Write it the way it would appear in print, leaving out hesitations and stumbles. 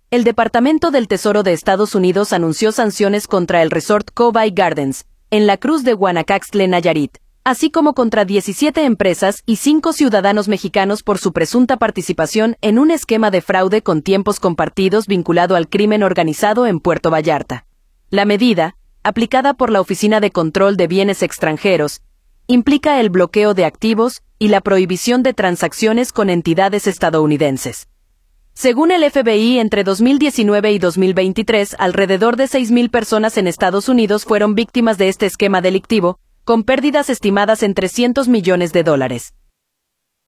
El Departamento del Tesoro de Estados Unidos anunció sanciones contra el resort Cobay Gardens, en la Cruz de Guanacaxtle, Nayarit, así como contra 17 empresas y 5 ciudadanos mexicanos por su presunta participación en un esquema de fraude con tiempos compartidos vinculado al crimen organizado en Puerto Vallarta. La medida, aplicada por la Oficina de Control de Bienes Extranjeros, implica el bloqueo de activos y la prohibición de transacciones con entidades estadounidenses. Según el FBI, entre 2019 y 2023, alrededor de 6,000 personas en Estados Unidos fueron víctimas de este esquema delictivo, con pérdidas estimadas en $300 millones.